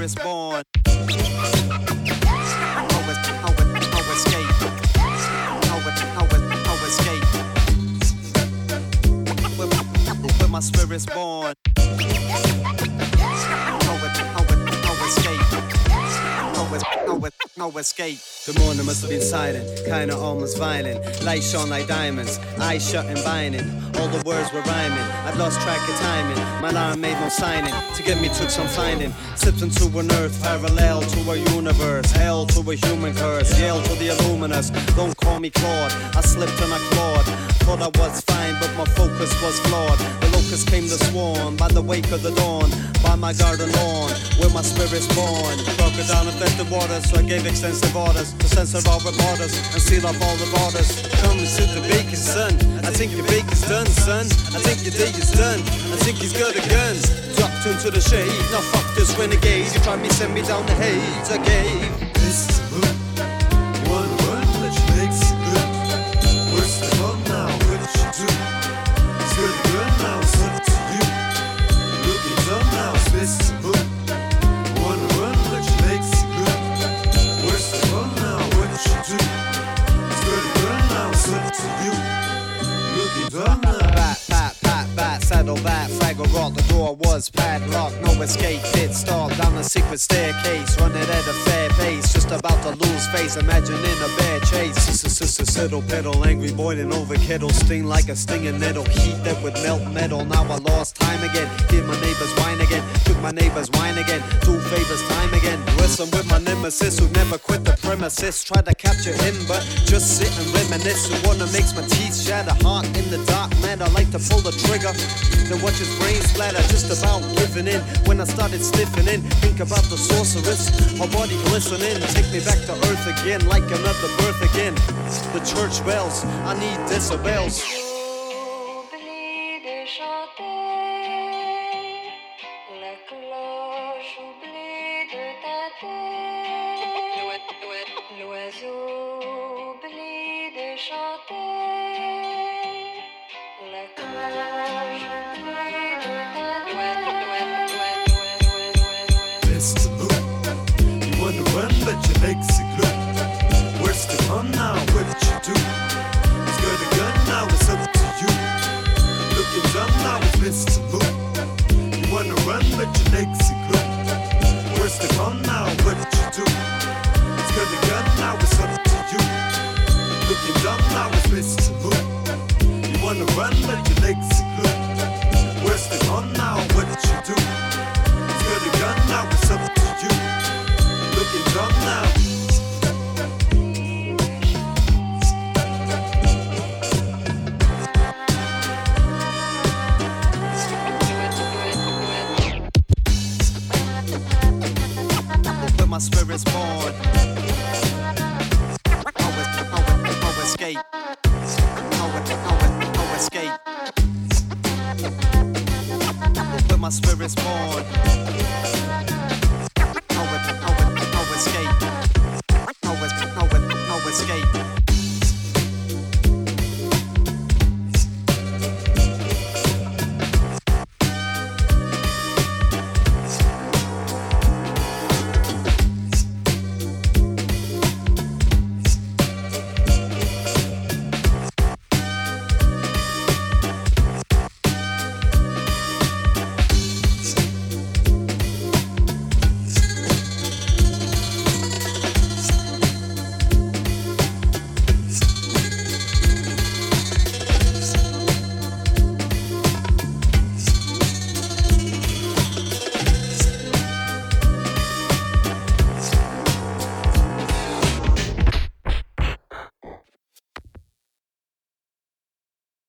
spirit's born. How escape. How escape. Where my spirit's born. No escape. The morning must have been silent, kinda almost violent. Lights shone like diamonds, eyes shut and binding. All the words were rhyming, I'd lost track of timing. My alarm made no signing, to get me took some finding. Slipped into an earth parallel to a universe. Hell to a human curse, yell to the illuminous. Don't call me Claude, I slipped and I clawed. Thought I was fine, but my focus was flawed. The locusts came to swarm by the wake of the dawn. By my garden lawn, where my spirit's born. Crocodile infested waters, so I gave extensive orders to censor all reporters and seal off all the borders. Come and sit the bacon, son. I think your bacon's done, son. I think your day is done. I think he's got a gun. Dropped into the shade. Now fuck this renegade. You tried me, send me down the haze. I gave. This is the moon. One word that makes it good. Where's the fun now? What did you do? It's good girl now. It's up to you. Looking dumb now. This is the moon. One word that makes it good. Where's the fun now? What did you do? It's good girl now. It's up to you. Looking dumb now. Bat, saddle back, fraggle rock, the door was padlocked, no escape, pit stall, down a secret staircase, running at a fair pace, just about to lose face, imagining a bear chase, siddle pedal, angry boiling over kettle, sting like a stinging nettle, heat that would melt metal, now I lost time again, hear my neighbors whine again, took my neighbors wine again, do favors time again, wrestle with my nemesis who never quit the premises, try to capture him but just sit and reminisce, who wanna makes my teeth shatter, heart in the dark matter, like to pull the trigger, then watch his brain splatter, just about giving in, when I started sniffing in, think about the sorceress, her body glistening, take me back to earth again, like another birth again, the church bells, I need decibels. Oublie de chanter, la cloche oublie de tâter, l'oiseau oublie de chanter, la cloche oublie de tâter. It's the moon. You wanna run, but your legs are glued. Where's the fun now? What did you do? It's got a gun now, it's up to you. Looking dumb now, it's Mr. Moon. You wanna run, but your legs are glued. Where's the fun now? What did you do? It's got a gun now, it's up to you. Looking dumb now, it's Mr. Moon. You wanna run, but your legs are glued. Where's the fun now? What did you do? It's got a gun now, it's up to you. Looking dumb now. Where my spirit's born. How escape. How escape. Where my spirit's born.